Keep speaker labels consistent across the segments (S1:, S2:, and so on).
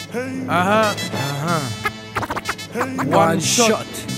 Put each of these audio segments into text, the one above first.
S1: One shot.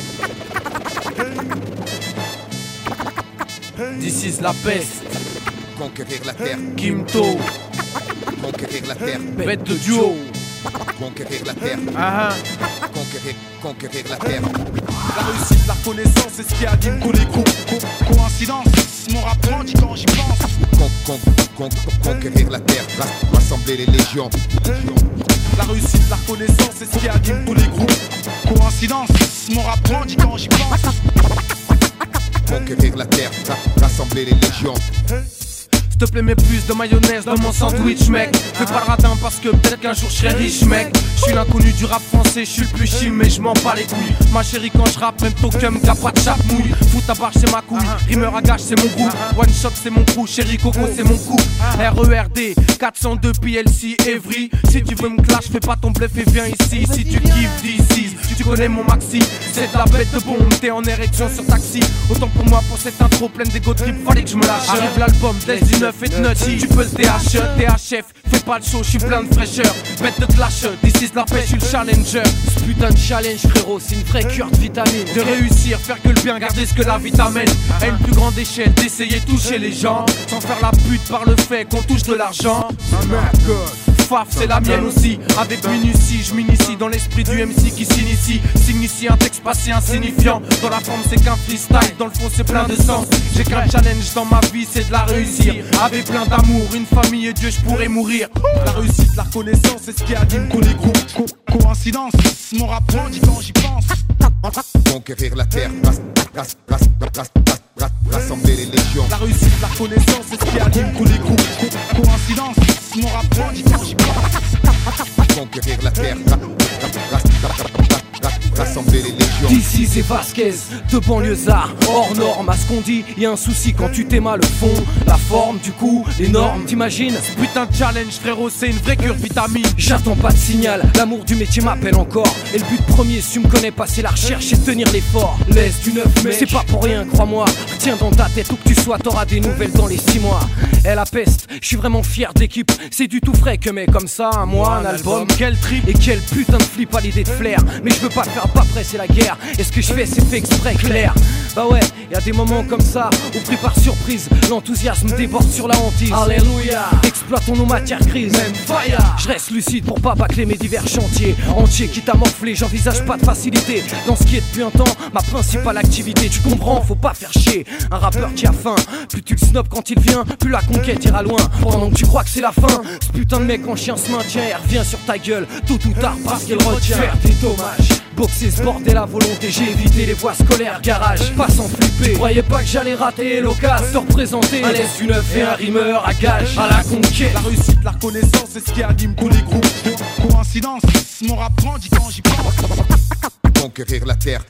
S1: This is la peste.
S2: Conquérir la terre.
S1: Kimto.
S2: Conquérir la terre.
S1: Bête de duo.
S2: Conquérir la terre. Conquérir la terre.
S1: La réussite, la reconnaissance, c'est ce qui anime tous les coups.
S3: Coïncidence, mon rap grandit quand j'y pense.
S2: Conquérir la terre. Rassembler les légions.
S1: La réussite, la reconnaissance, c'est ce qui anime tous les groupes.
S3: Coïncidence, mon rap grandit quand j'y pense.
S2: Conquérir la terre. Rassembler les légions.
S1: S'il te plaît, mets plus de mayonnaise dans mon sandwich, mec. Fais pas le radin parce que peut-être qu'un jour je serai riche, mec. Je suis l'inconnu du rap français, je suis le plus chim, mais je m'en bats les couilles. Ma chérie, quand je rappe, même Tokum, qu'a pas de chape mouille. Fous ta barre, c'est ma couille. Rimeur à gage, c'est mon groupe. One shot, c'est mon crew. Chérie Coco, c'est mon coup. RERD, 402 PLC, Evry. Si tu veux me clash, fais pas ton bluff et viens ici. Si tu kiffes d'ici, tu connais mon maxi. C'est de la bête de bombe, t'es en érection sur taxi. Autant pour moi, pour cette intro pleine d'égo trip, fallait que je me lâche. Arrive l'album, laisse du neuf et de nutty. Tu peux le THF, fais pas le show, je suis plein de fraîcheur. Bête de clash, this is la pêche, je suis le challenger.
S4: Ce putain de challenge, frérot, c'est une vraie cure de vitamine.
S1: De réussir, faire que le bien, garder ce que la vie t'amène. À une plus grande échelle, d'essayer de toucher les gens. Sans faire la pute par le fait qu'on touche de l'argent. Faf, c'est la mienne aussi. Avec minutie, je m'initie dans l'esprit du MC qui s'initie. Signifie un texte passé insignifiant. Dans la forme, c'est qu'un freestyle. Dans le fond, c'est plein de sens. J'ai qu'un challenge dans ma vie, c'est de la réussir. Avec plein d'amour, une famille et Dieu, je pourrais mourir. La réussite, la reconnaissance, c'est ce qui anime tous les groupes.
S3: Coïncidence, mon rap grandit quand j'y pense.
S2: Conquérir la terre. Rassembler les légions.
S1: La réussite, la reconnaissance, c'est ce qui anime tous les groupes.
S3: Coïncidence, mon rap grandit quand j'y pense.
S2: Conquérir la terre. Rassembler les légions.
S4: D'ici c'est Vasquez, de banlieusards, hors norme. À ce qu'on dit, y a un souci quand tu t'aimes le fond, la forme, du coup, les normes, t'imagines?
S1: Ce putain de challenge, frérot, c'est une vraie cure vitamine.
S4: J'attends pas de signal, l'amour du métier m'appelle encore. Et le but premier, si tu me connais pas, c'est la recherche et tenir l'effort. Laisse du neuf, mec, c'est pas pour rien, crois-moi. Retiens dans ta tête où que tu sois, t'auras des nouvelles dans les 6 mois. Elle la peste, je suis vraiment fier de l'équipe. C'est du tout frais que mec comme ça, un mois, un album.
S1: Quel trip
S4: et quel putain de flip à l'idée de flair. Mais je veux pas faire pas près, c'est la guerre. Et ce que je fais, c'est fait exprès, clair. Bah ouais, y a des moments comme ça où pris par surprise, l'enthousiasme déborde sur la hantise. Alléluia, exploitons nos matières grises. Même fire. Je reste lucide pour pas bâcler mes divers chantiers. Entier quitte à morfler, j'envisage pas de facilité. Dans ce qui est depuis un temps, ma principale activité. Tu comprends, faut pas faire chier un rappeur qui a faim. Plus tu le snobs quand il vient, plus la conquête ira loin. Pendant que tu crois que c'est la fin, ce putain de mec en chien se maintient et revient sur ta gueule tôt ou tard parce qu'il retient. Faire des dommages, boxer ce bordel à volonté, j'ai évité les voies scolaires, garage, pas sans flipper. Croyais pas que j'allais rater l'occasion de représenter un laisse du neuf et un rimeur à gage à la conquête.
S1: La réussite, la reconnaissance, c'est ce qui anime tous les groupes.
S3: Coïncidence, mon rap grandit quand j'y pense.
S2: Conquérir la terre.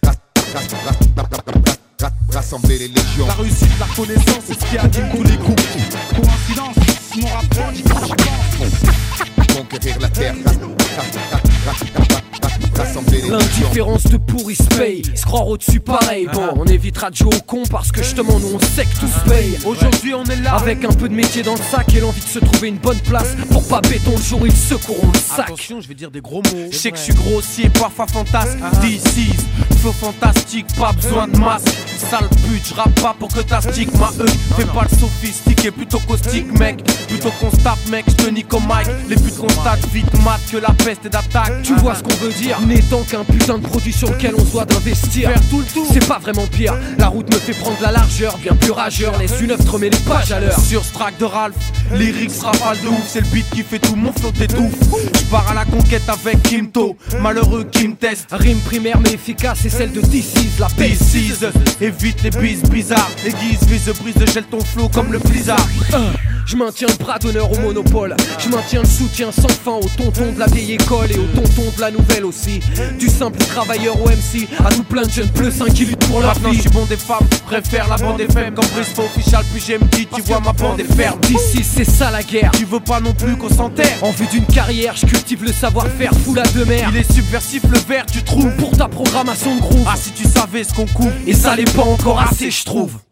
S2: Rassembler les légions.
S1: La réussite, la reconnaissance, c'est ce qui anime tous les groupes.
S3: Coïncidence, mon rap grandit quand j'y pense.
S2: Conquérir la terre.
S4: L'indifférence de pourri se paye, se croire au-dessus pareil. Bon, on évitera de jouer au con parce que justement nous on sait que tout se paye.
S1: Aujourd'hui on est là
S4: avec un peu de métier dans le sac et l'envie de se trouver une bonne place pour pas béton le jour où ils secourront le sac.
S1: Attention, je vais dire des gros mots. Je sais que je suis grossier, parfois fantasque. This is flow fantastique, pas besoin de masque. Sale pute, je rappe pas pour que t'astiques ma Fais pas le sophistiqué, plutôt caustique mec. Plutôt qu'on se tape mec, je te nique au mic. Les putes constatent vite mat que la peste est d'attaque.
S4: Tu vois ce qu'on veut dire, n'étant qu'un putain de produit sur lequel on se doit d'investir.
S1: Faire tout le tour,
S4: c'est pas vraiment pire. La route me fait prendre la largeur, bien plus rageur. Laisse une œuvre te remet les pages à l'heure.
S1: Sur ce track de Ralph, lyrics rafale de ouf. C'est le beat qui fait tout mon flow t'étouffe. J'pars à la conquête avec Kimto, malheureux qui me teste.
S4: Rime primaire mais efficace, c'est celle de DC's, la
S1: DC's. Évite les bises bizarres, aiguise, vise, brise, gèle ton flow comme le blizzard.
S4: Je maintiens le bras d'honneur au monopole. Je maintiens le soutien sans fin aux tontons de la vieille école et aux tontons de la nouvelle aussi. Du simple travailleur au MC à tout plein de jeunes pleussins qui luttent pour leur
S1: vie. Je suis bon des femmes, préfère la bande FM. Comme Briscoe official, puis GMD, tu vois ma bande est ferme.
S4: D'ici c'est ça la guerre.
S1: Tu veux pas non plus qu'on s'enterre.
S4: En vue d'une carrière, je cultive le savoir-faire, fou la de mer.
S1: Il est subversif le verre, tu trouves.
S4: Pour ta programmation de groove.
S1: Ah si tu savais ce qu'on couvre.
S4: Et ça l'est pas encore assez, je trouve.